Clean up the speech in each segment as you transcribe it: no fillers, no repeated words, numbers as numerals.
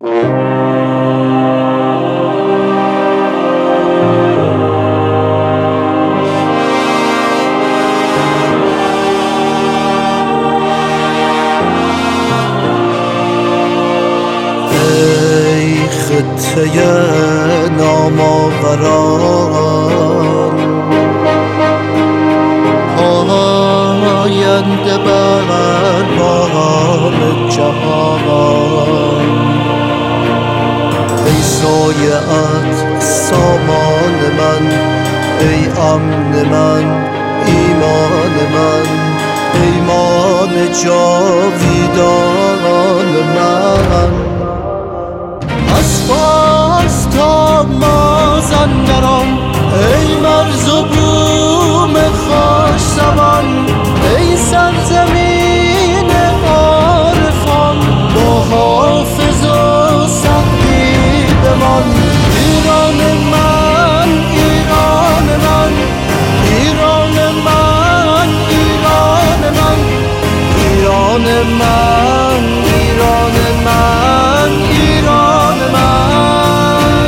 ای خطه نامآوران، پاینده بر بام جهان. ای سایه‌ات سامان من، ای امن من، ایمان من، پیمان جاویدان من. از فارس تا مازندران، ای مرز و بوم خوش زبان، ای سرزمین عارفان، با حافظ و سعدی بمان. ایران من، ایران من، ایران من، ایران من، ایران من، ایران من، ایران من.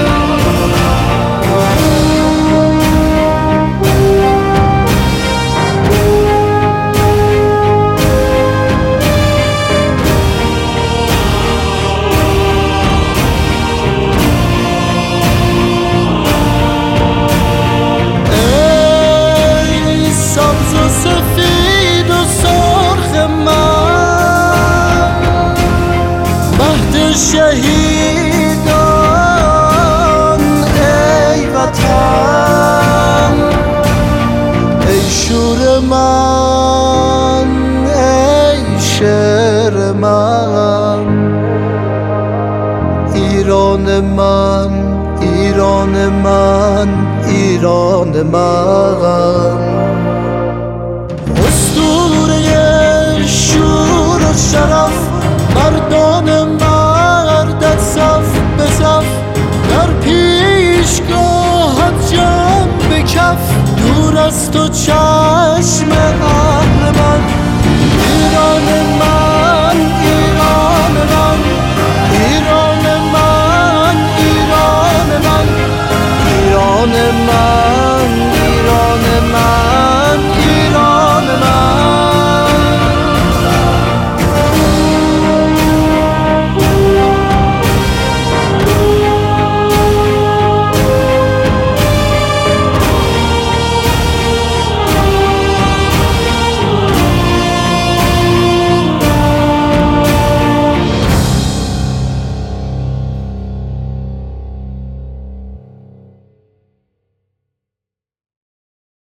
ای سبز و سفید و سرخ من، مهد شهیدان ای وطن. ای شور من، ای شعر من، ایران من، ایران من، ایران من. اسطوره شور و شرف، مردان مردت صف به صف، در پیشگاهت جنب کف. دور از تو چشم اهل من،